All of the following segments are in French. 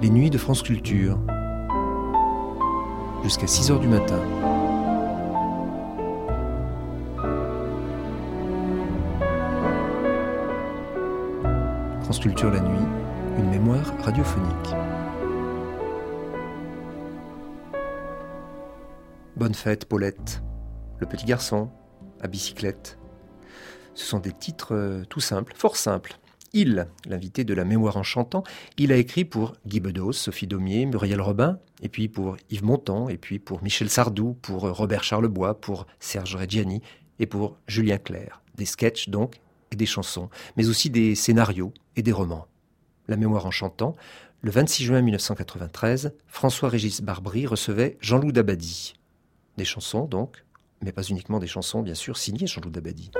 les nuits de France Culture. Jusqu'à 6h du matin. France Culture la nuit, une mémoire radiophonique. Bonne fête, Paulette. Le petit garçon, à bicyclette. Ce sont des titres tout simples, fort simples. Il, l'invité de la mémoire en chantant, il a écrit pour Guy Bedos, Sophie Daumier, Muriel Robin, et puis pour Yves Montand, et puis pour Michel Sardou, pour Robert Charlebois, pour Serge Reggiani, et pour Julien Clerc. Des sketchs donc, et des chansons, mais aussi des scénarios et des romans. La mémoire en chantant, le 26 juin 1993, François-Régis Barbry recevait Jean-Loup Dabadi. Des chansons donc, mais pas uniquement des chansons, bien sûr, signées Jean-Loup Dabadi.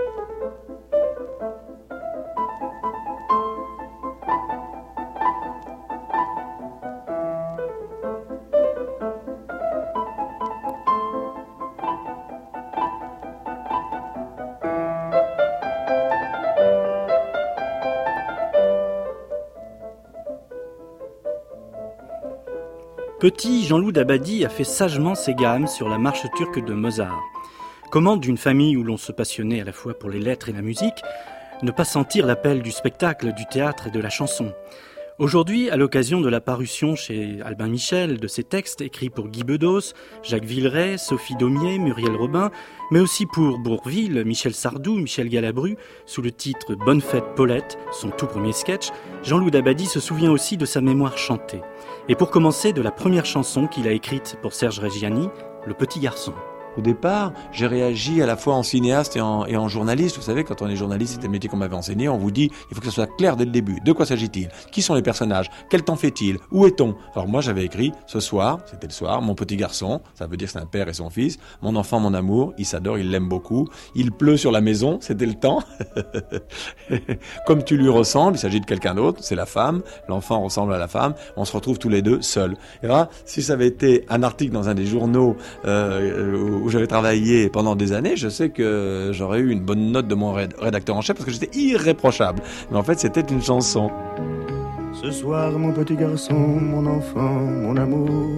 Petit, Jean-Loup Dabadi a fait sagement ses gammes sur la marche turque de Mozart. Comment, d'une famille où l'on se passionnait à la fois pour les lettres et la musique, ne pas sentir l'appel du spectacle, du théâtre et de la chanson ? Aujourd'hui, à l'occasion de la parution chez Albin Michel de ses textes écrits pour Guy Bedos, Jacques Villeray, Sophie Daumier, Muriel Robin, mais aussi pour Bourvil, Michel Sardou, Michel Galabru, sous le titre « Bonne fête Paulette », son tout premier sketch, Jean-Loup Dabadi se souvient aussi de sa mémoire chantée. Et pour commencer, de la première chanson qu'il a écrite pour Serge Reggiani, « Le petit garçon ». Au départ, j'ai réagi à la fois en cinéaste et en journaliste. Vous savez, quand on est journaliste, c'était le métier qu'on m'avait enseigné. On vous dit, il faut que ce soit clair dès le début. De quoi s'agit-il ? Qui sont les personnages ? Quel temps fait-il ? Où est-on ? Alors moi, j'avais écrit, ce soir, c'était le soir, mon petit garçon, ça veut dire que c'est un père et son fils, mon enfant, mon amour, il s'adore, il l'aime beaucoup. Il pleut sur la maison, c'était le temps. Comme tu lui ressembles, il s'agit de quelqu'un d'autre, c'est la femme, l'enfant ressemble à la femme, on se retrouve tous les deux seuls. Et là, si ça avait été un article dans un des journaux où j'avais travaillé pendant des années, je sais que j'aurais eu une bonne note de mon rédacteur en chef parce que j'étais irréprochable. Mais en fait, c'était une chanson. Ce soir, mon petit garçon, mon enfant, mon amour,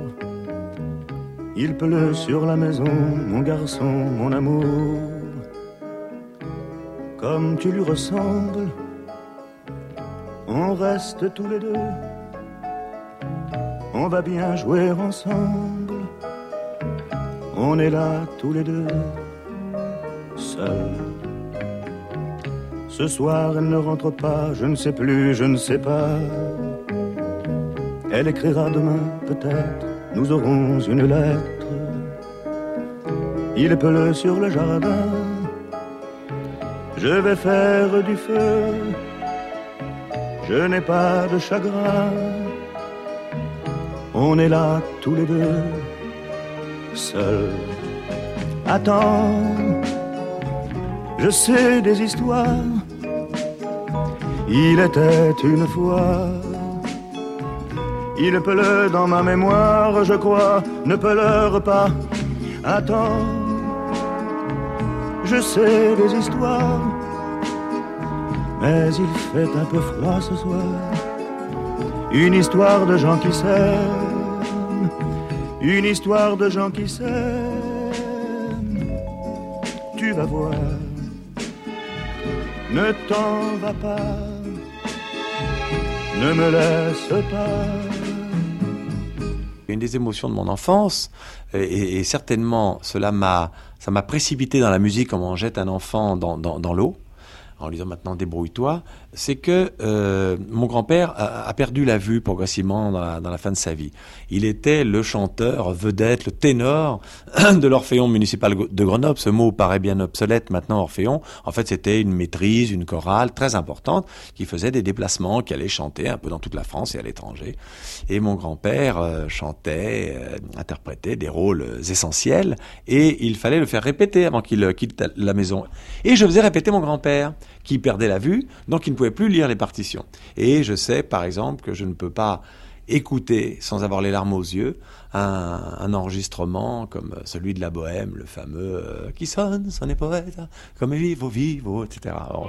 il pleut sur la maison, mon garçon, mon amour. Comme tu lui ressembles, on reste tous les deux, on va bien jouer ensemble. On est là tous les deux, seuls. Ce soir, elle ne rentre pas, je ne sais plus, je ne sais pas. Elle écrira demain, peut-être, nous aurons une lettre. Il pleut sur le jardin, je vais faire du feu. Je n'ai pas de chagrin, on est là tous les deux. Seul. Attends, je sais des histoires. Il était une fois. Il pleut dans ma mémoire, je crois. Ne pleure pas. Attends, je sais des histoires. Mais il fait un peu froid ce soir. Une histoire de gens qui s'aiment. Une histoire de gens qui s'aiment, tu vas voir, ne t'en va pas, ne me laisse pas. Une des émotions de mon enfance, et certainement ça m'a précipité dans la musique comme on jette un enfant dans l'eau, en lui disant maintenant débrouille-toi, c'est que mon grand-père a perdu la vue progressivement dans la fin de sa vie. Il était le chanteur vedette, le ténor de l'Orphéon municipal de Grenoble. Ce mot paraît bien obsolète maintenant, Orphéon. En fait, c'était une maîtrise, une chorale très importante qui faisait des déplacements, qui allait chanter un peu dans toute la France et à l'étranger. Et mon grand-père chantait, interprétait des rôles essentiels et il fallait le faire répéter avant qu'il quitte la maison. Et je faisais répéter mon grand-père qui perdait la vue, donc il ne pouvait plus lire les partitions. Et je sais, par exemple, que je ne peux pas écouter, sans avoir les larmes aux yeux, un enregistrement comme celui de la Bohème, le fameux « qui sonne est poète, comme vivo, vivo », etc. Alors,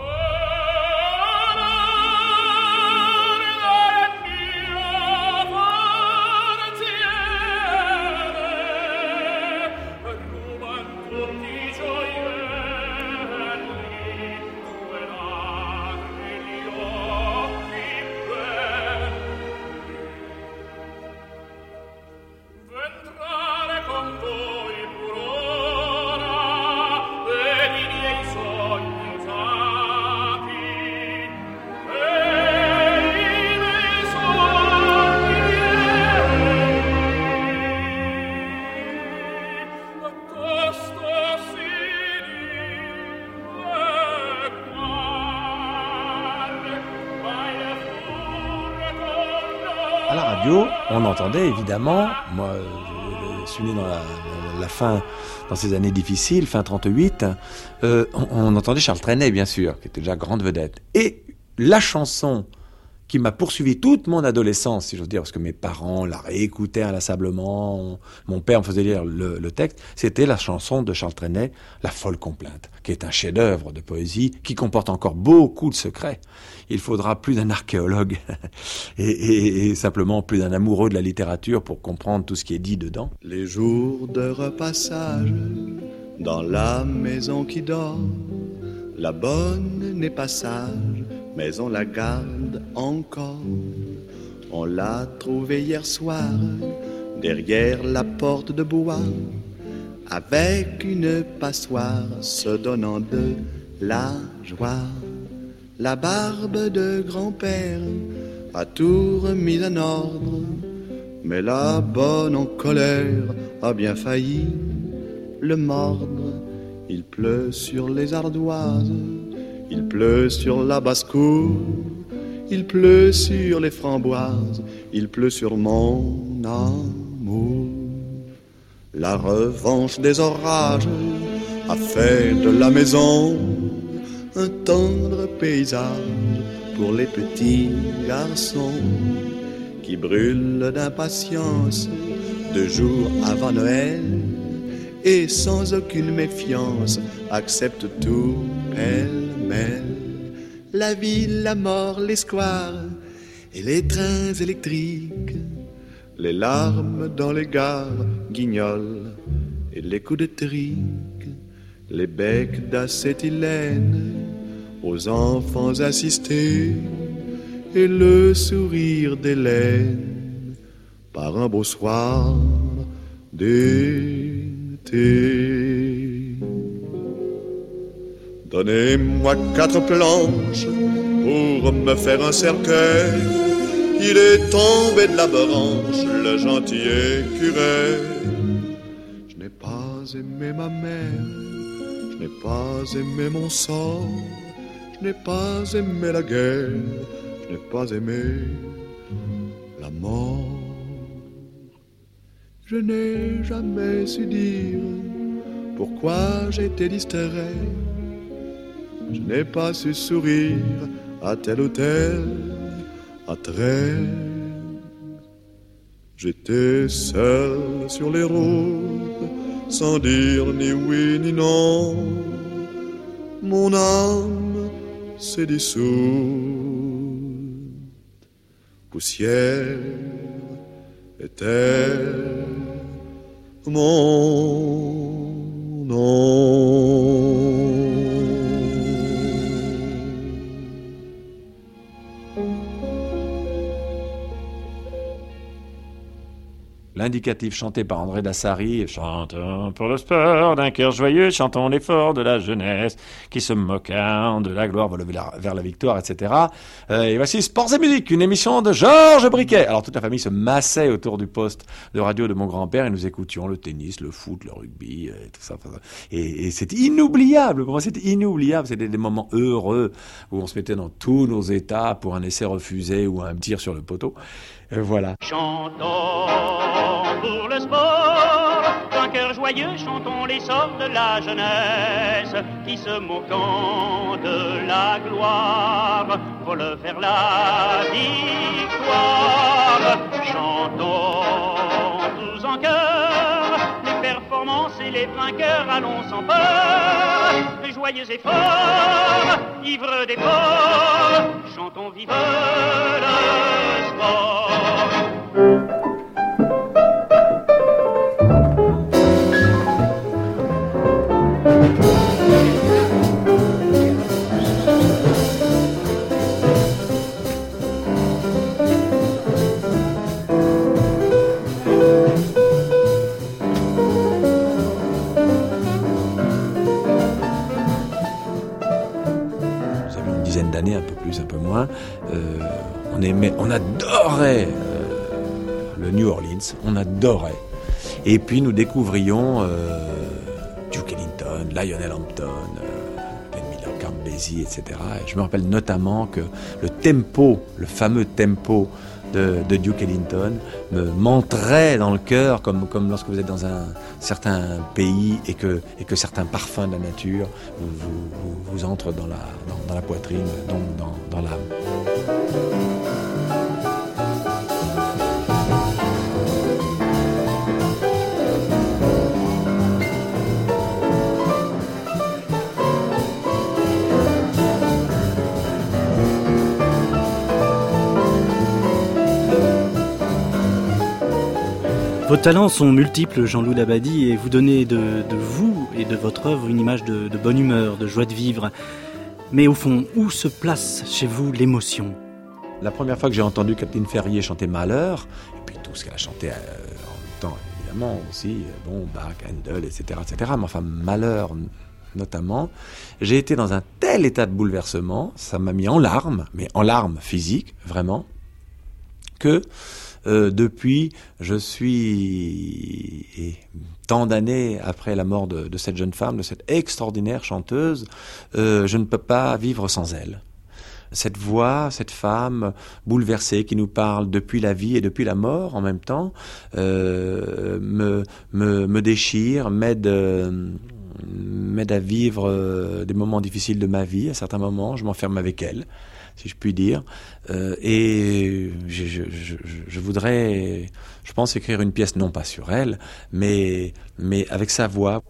radio, on entendait évidemment, moi je suis né dans la fin, dans ces années difficiles, fin 38, on entendait Charles Trenet bien sûr, qui était déjà grande vedette. Et la chanson qui m'a poursuivi toute mon adolescence, si j'ose dire, parce que mes parents la réécoutaient inlassablement, mon père me faisait lire le texte, c'était la chanson de Charles Trenet, La folle complainte, qui est un chef-d'œuvre de poésie, qui comporte encore beaucoup de secrets. Il faudra plus d'un archéologue et simplement plus d'un amoureux de la littérature pour comprendre tout ce qui est dit dedans. Les jours de repassage dans la maison qui dort, la bonne n'est pas sage, mais on la garde encore. On l'a trouvée hier soir, derrière la porte de bois, avec une passoire se donnant de la joie. La barbe de grand-père a tout remis en ordre, mais la bonne en colère a bien failli le mordre. Il pleut sur les ardoises, il pleut sur la basse-cour, il pleut sur les framboises, il pleut sur mon amour. La revanche des orages a fait de la maison un tendre paysage pour les petits garçons qui brûlent d'impatience 2 jours avant Noël et sans aucune méfiance acceptent tout pêle-mêle. La ville, la mort, les squares et les trains électriques, les larmes dans les gares, guignols et les coups de trique, les becs d'acétylène aux enfants assistés et le sourire d'Hélène par un beau soir d'été. Donnez-moi 4 planches pour me faire un cercueil. Il est tombé de la branche, le gentil écureuil. Je n'ai pas aimé ma mère, je n'ai pas aimé mon sort, je n'ai pas aimé la guerre, je n'ai pas aimé la mort. Je n'ai jamais su dire pourquoi j'étais distrait. Je n'ai pas su sourire à tel ou tel attrait. J'étais seul sur les routes, sans dire ni oui ni non. Mon âme s'est dissoute, poussière était mon nom. L'indicatif chanté par André Dassary, chantons pour le sport d'un cœur joyeux, chantons l'effort de la jeunesse qui se moquant de la gloire vers la victoire, etc. Et voici Sports et musique, une émission de Georges Briquet. Alors toute la famille se massait autour du poste de radio de mon grand-père et nous écoutions le tennis, le foot, le rugby, et tout ça. Et c'était inoubliable, pour moi c'était inoubliable, c'était des moments heureux où on se mettait dans tous nos états pour un essai refusé ou un tir sur le poteau. Voilà. Chantons pour le sport, d'un cœur joyeux, chantons les sorts de la jeunesse, qui se moquant de la gloire, vole vers la victoire. Chantons tous en chœur, les performances et les vainqueurs, allons sans peur, les joyeux efforts, ivres d'efforts, chantons vive le sport. D'années, un peu plus, un peu moins, on adorait le New Orleans, on adorait. Et puis nous découvrions Duke Ellington, Lionel Hampton, Ben Miller, Count Basie, etc. Et je me rappelle notamment que le tempo, le fameux tempo de Duke Ellington m'entraient dans le cœur, comme lorsque vous êtes dans un certain pays et que certains parfums de la nature vous entrent dans la poitrine, donc dans l'âme. Vos talents sont multiples, Jean-Loup Dabadi, et vous donnez de vous et de votre œuvre une image de bonne humeur, de joie de vivre. Mais au fond, où se place chez vous l'émotion ? La première fois que j'ai entendu Kathleen Ferrier chanter Malheur, et puis tout ce qu'elle a chanté en même temps, évidemment aussi, Bach, Handel, etc., mais enfin Malheur notamment, j'ai été dans un tel état de bouleversement, ça m'a mis en larmes, mais en larmes physiques, vraiment, que depuis, je suis tant d'années après la mort de cette jeune femme, de cette extraordinaire chanteuse, je ne peux pas vivre sans elle. Cette voix, cette femme bouleversée qui nous parle depuis la vie et depuis la mort en même temps, me déchire, m'aide à vivre des moments difficiles de ma vie. À certains moments, je m'enferme avec elle, si je puis dire, et je voudrais, je pense, écrire une pièce non pas sur elle, mais avec sa voix.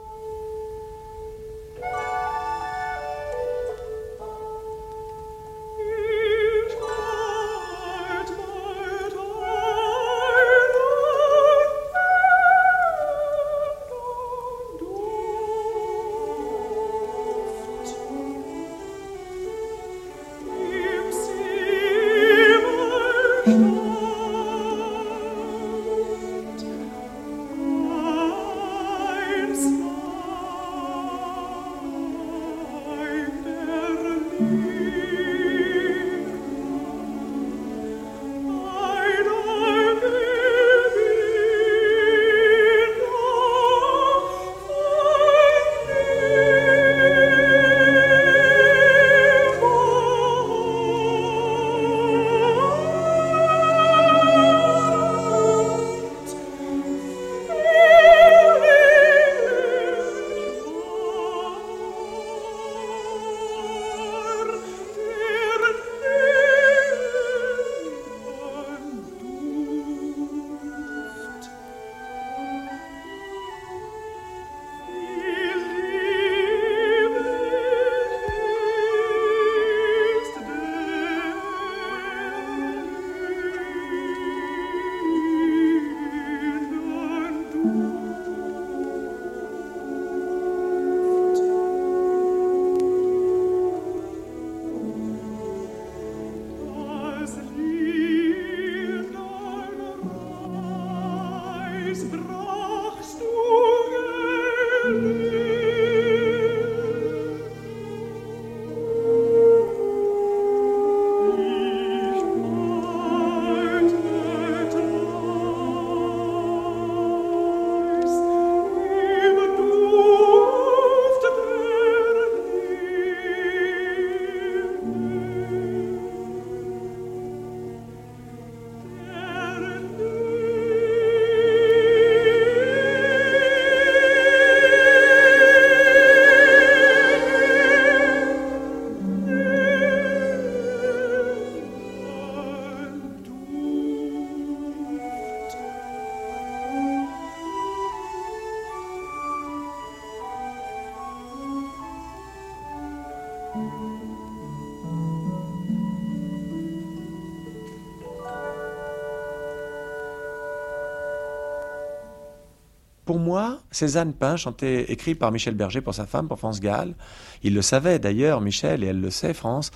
Pour moi, Cézanne peint, chanté, écrit par Michel Berger pour sa femme, pour France Gall. Il le savait d'ailleurs, Michel, et elle le sait, France.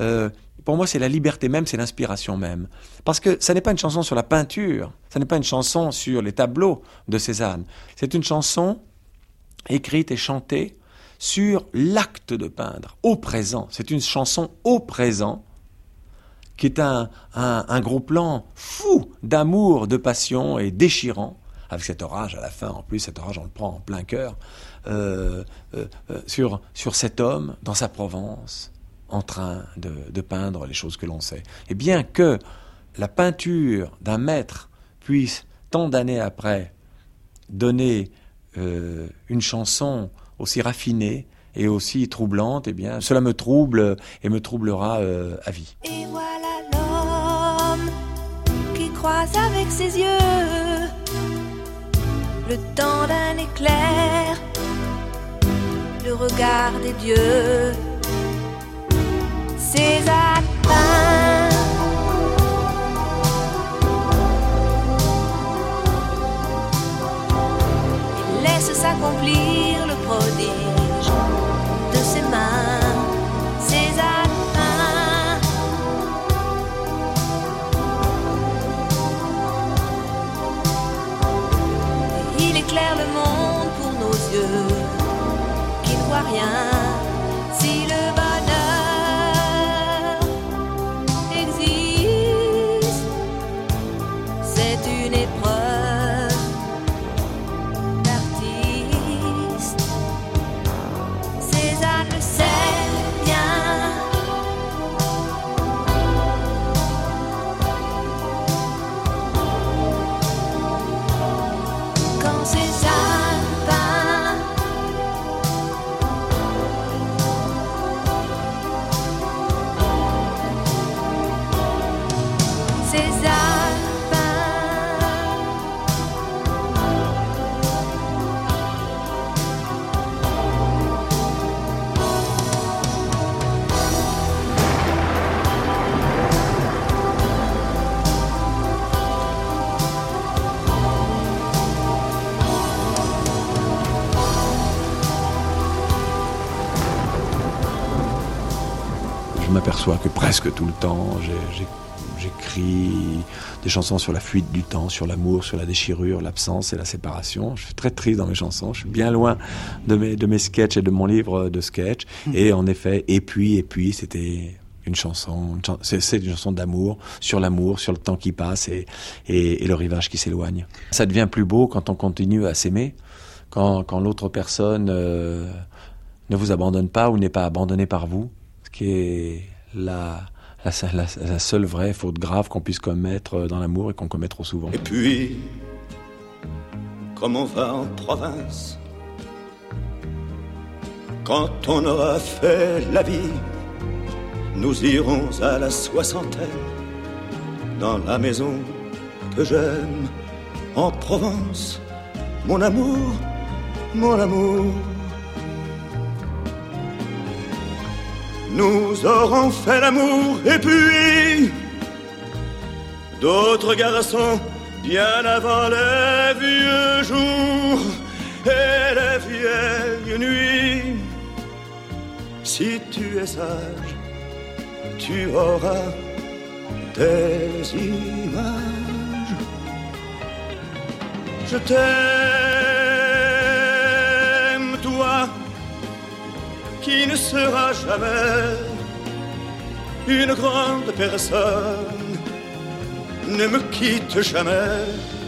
Pour moi, c'est la liberté même, c'est l'inspiration même. Parce que ça n'est pas une chanson sur la peinture, ça n'est pas une chanson sur les tableaux de Cézanne. C'est une chanson écrite et chantée sur l'acte de peindre, au présent. C'est une chanson au présent, qui est un gros plan fou d'amour, de passion et déchirant, avec cet orage à la fin, en plus, cet orage, on le prend en plein cœur, sur cet homme, dans sa Provence, en train de peindre les choses que l'on sait. Et bien que la peinture d'un maître puisse, tant d'années après, donner une chanson aussi raffinée et aussi troublante, eh bien, cela me trouble et me troublera à vie. Et voilà l'homme qui croise avec ses yeux le temps d'un éclair, le regard des dieux, César peint. Il laisse s'accomplir le prodige de ses mains, César peint. Et il éclaire le monde pour nos yeux qui ne voient rien. Si le bonheur existe, c'est une épreuve d'artiste. César le sait bien. Quand César peint, César peint. Je m'aperçois que presque tout le temps, j'écris des chansons sur la fuite du temps, sur l'amour, sur la déchirure, l'absence et la séparation. Je suis très triste dans mes chansons. Je suis bien loin de mes sketchs et de mon livre de sketchs. Et en effet, et puis, c'était une chanson, c'est une chanson d'amour, sur le temps qui passe et le rivage qui s'éloigne. Ça devient plus beau quand on continue à s'aimer, quand l'autre personne ne vous abandonne pas ou n'est pas abandonnée par vous, ce qui est la seule vraie faute grave qu'on puisse commettre dans l'amour et qu'on commet trop souvent. Et puis, comme on va en province, quand on aura fait la vie, nous irons à la soixantaine, dans la maison que j'aime, en Provence, mon amour, mon amour. Nous aurons fait l'amour et puis d'autres garçons bien avant les vieux jours et les vieilles nuits. Si tu es sage, tu auras des images. Je t'aime, toi qui ne sera jamais une grande personne, ne me quitte jamais.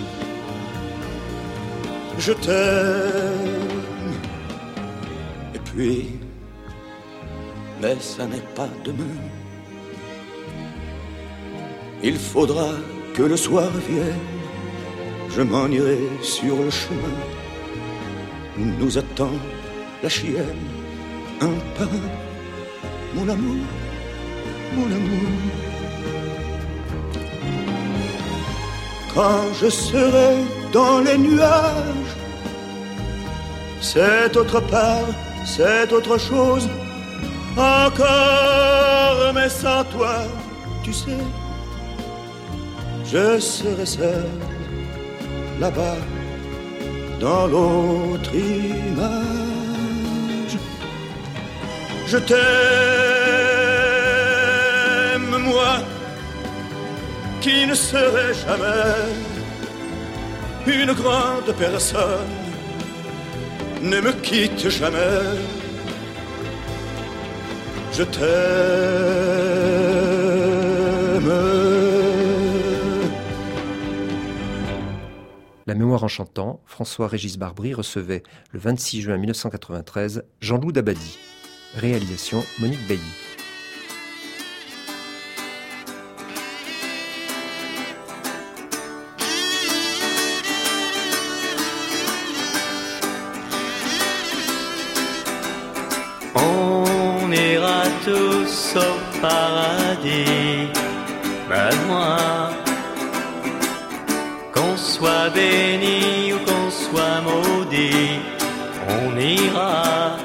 Je t'aime. Et puis, mais ça n'est pas demain. Il faudra que le soir vienne. Je m'en irai sur le chemin où nous attend la chienne. Un par un, mon amour, mon amour. Quand je serai dans les nuages, c'est autre part, c'est autre chose encore, mais sans toi, tu sais, je serai seul là-bas dans l'autre image. Je t'aime, moi, qui ne serai jamais une grande personne, ne me quitte jamais. Je t'aime. La mémoire en chantant, François-Régis Barbry recevait le 26 juin 1993 Jean-Loup Dabadi. Réalisation Monique Bailly. tous au paradis. Ben moi, qu'on soit béni ou qu'on soit maudit, on ira.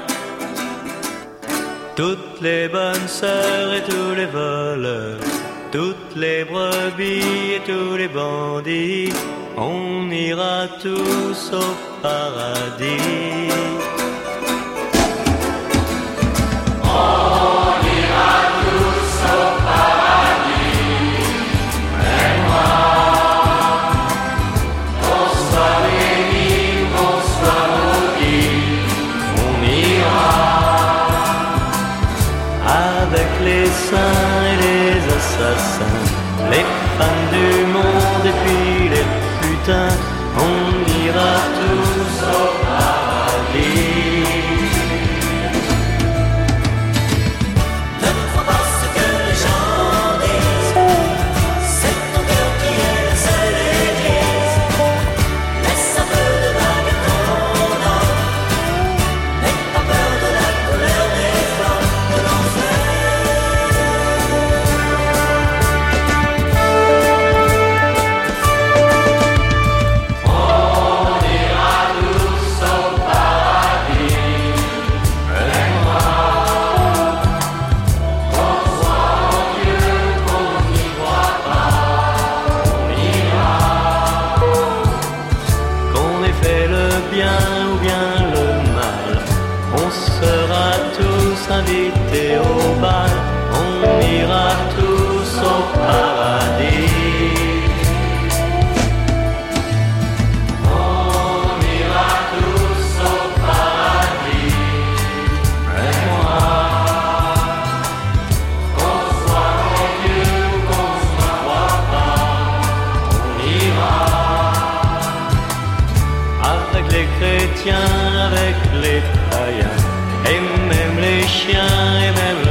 Toutes les bonnes sœurs et tous les voleurs, toutes les brebis et tous les bandits, on ira tous au paradis. On ira tous au paradis. Mais moi, qu'on soit béni, qu'on soit maudit, on ira. Avec les saints et les assassins, les femmes du monde et puis les putains, on ira tous au paradis. Ne crois pas ce que les gens disent, c'est ton cœur qui est le seul église. Laisse un peu de vague à ton âme, n'aie pas peur de la couleur des flammes de l'enfer. Bien ou bien le mal, on sera tous invités au bal, on ira tous au paradis. On ira tous au paradis. Et moi, qu'on soit en Dieu ou qu'on soit croit pas, on ira. Avec les chrétiens, avec les païens, et même les chiens, et même